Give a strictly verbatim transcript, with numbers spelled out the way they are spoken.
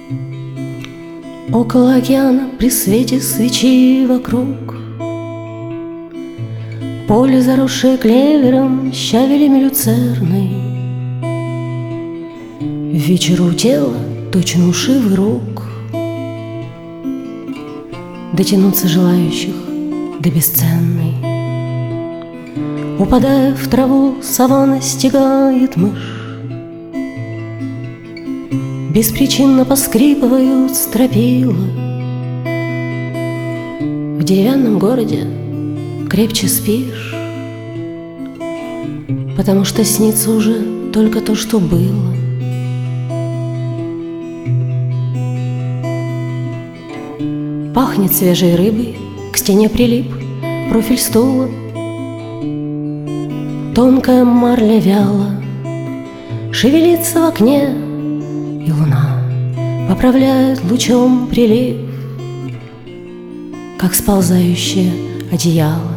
Около океана при свете свечи вокруг поле, заросшее клевером, щавелями люцерной. Вечеру у тела точно ушивы рук, дотянуться желающих до бесценной. Упадая в траву, сова стигает мышь. Беспричинно поскрипывают стропила. В деревянном городе крепче спишь, потому что снится уже только то, что было. Пахнет свежей рыбой, к стене прилип профиль стула. Тонкая марля вяла шевелится в окне, и луна поправляет лучом прилив, как сползающее одеяло.